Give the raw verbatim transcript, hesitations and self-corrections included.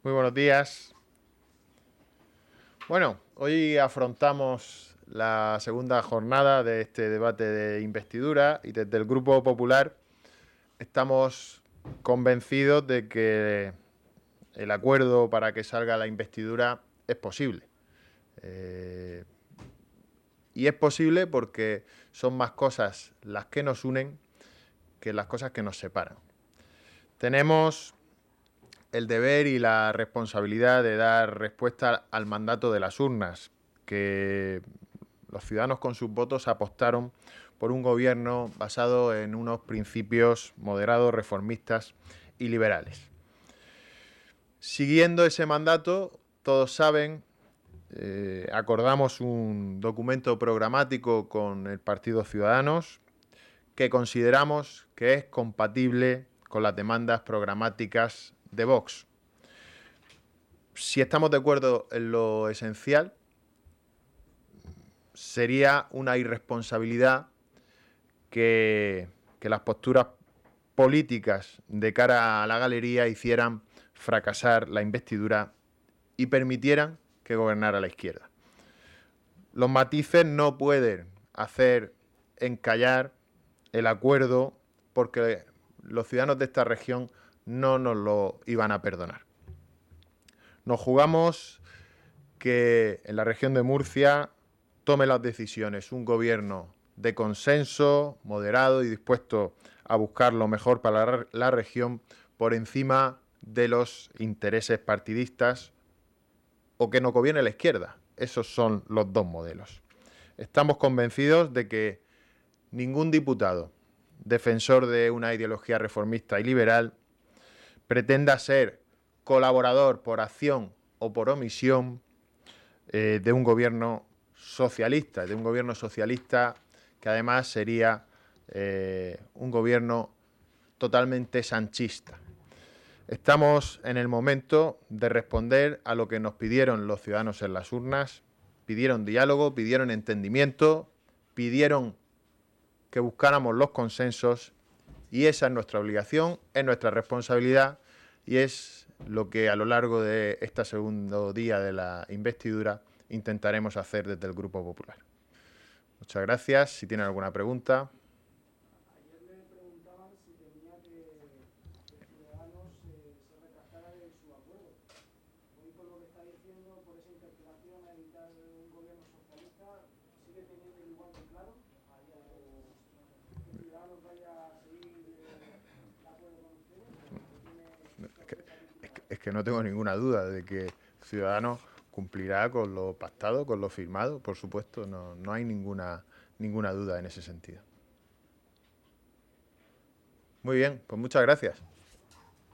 Muy buenos días. Bueno, hoy afrontamos la segunda jornada de este debate de investidura y desde el Grupo Popular estamos convencidos de que el acuerdo para que salga la investidura es posible. Eh, y es posible porque son más cosas las que nos unen que las cosas que nos separan. Tenemos el deber y la responsabilidad de dar respuesta al mandato de las urnas, que los ciudadanos con sus votos apostaron por un gobierno basado en unos principios moderados, reformistas y liberales. Siguiendo ese mandato, todos saben, eh, acordamos un documento programático con el Partido Ciudadanos que consideramos que es compatible con las demandas programáticas de Vox. Si estamos de acuerdo en lo esencial, sería una irresponsabilidad que, que las posturas políticas de cara a la galería hicieran fracasar la investidura y permitieran que gobernara la izquierda. Los matices no pueden hacer encallar el acuerdo porque los ciudadanos de esta región no nos lo iban a perdonar. Nos jugamos que en la región de Murcia tome las decisiones un gobierno de consenso, moderado y dispuesto a buscar lo mejor para la región por encima de los intereses partidistas, o que no gobierne la izquierda. Esos son los dos modelos. Estamos convencidos de que ningún diputado defensor de una ideología reformista y liberal pretenda ser colaborador por acción o por omisión eh, de un gobierno socialista, de un gobierno socialista que además sería eh, un gobierno totalmente sanchista. Estamos en el momento de responder a lo que nos pidieron los ciudadanos en las urnas. Pidieron diálogo, pidieron entendimiento, pidieron que buscáramos los consensos, y esa es nuestra obligación, es nuestra responsabilidad y es lo que a lo largo de este segundo día de la investidura intentaremos hacer desde el Grupo Popular. Muchas gracias. Si tienen alguna pregunta. Ayer le preguntaban si temía que, que Ciudadanos eh, se retractara de su acuerdo. Hoy, por lo que está diciendo, por esa interpelación a evitar un gobierno socialista, ¿sigue teniendo igual de claro? ¿O que Ciudadanos vaya a seguir eh, el acuerdo con ustedes? Es que, es, que, es que no tengo ninguna duda de que Ciudadanos cumplirá con lo pactado, con lo firmado, por supuesto, no, no hay ninguna, ninguna duda en ese sentido. Muy bien, pues muchas gracias.